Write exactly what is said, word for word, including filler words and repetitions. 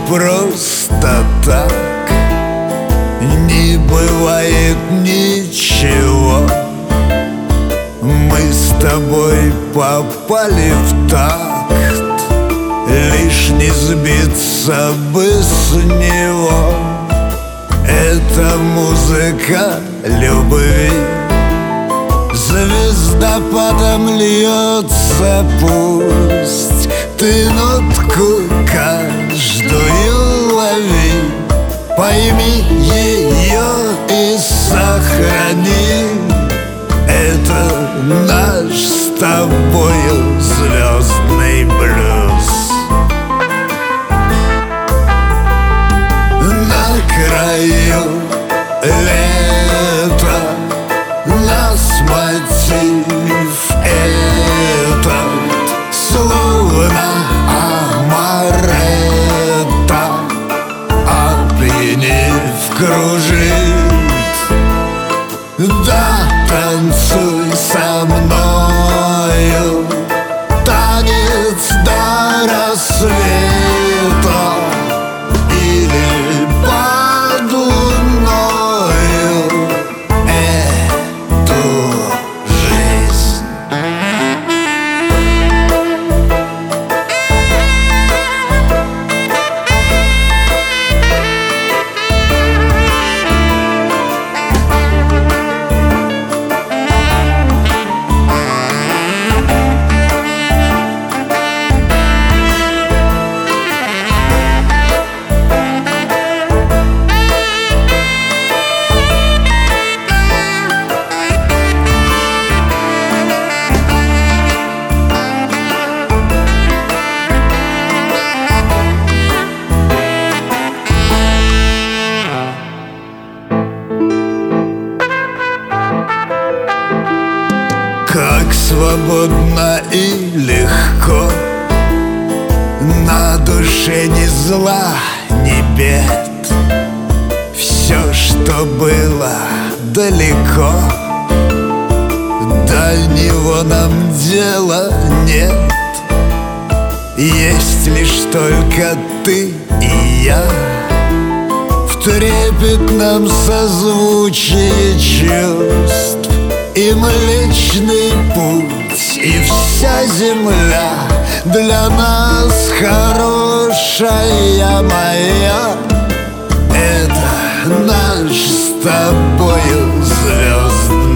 просто так не бывает ничего. Мы с тобой попали в такт, лишь не сбиться бы с него. Это музыка любви, звездопадом льется, пусть ты нотку каждую лови. Пойми ее и сохрани. Это наш с тобою звездный блюз. На краю лета нас мотив этот, словно амаретта, опьянев кружит. Да, танцуй со мною танец до рассвета или под луною эту жизнь. Как свободно и легко, на душе ни зла, ни бед. Все, что было далеко, до него нам дела нет. Есть лишь только ты и я в трепетном созвучии чувств. И Млечный Путь, и вся земля для нас хорошая моя. Это наш с тобою звездный